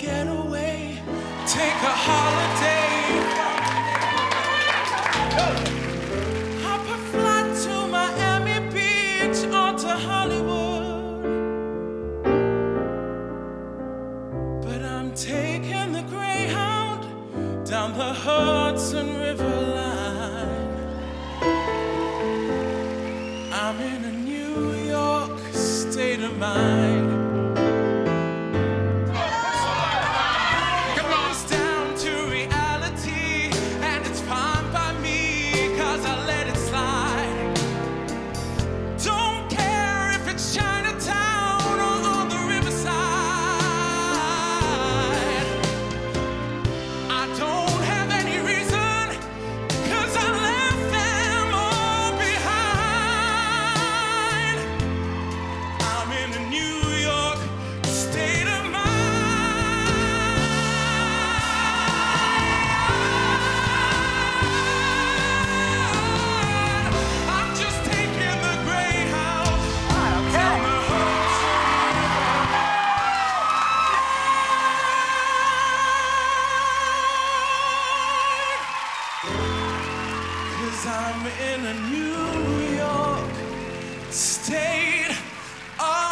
get away, take a holiday. Hop a flight to Miami Beach or to Hollywood. But I'm taking the Greyhound down the Hudson River line. I'm in a New York state of mind. I'm in a New York state of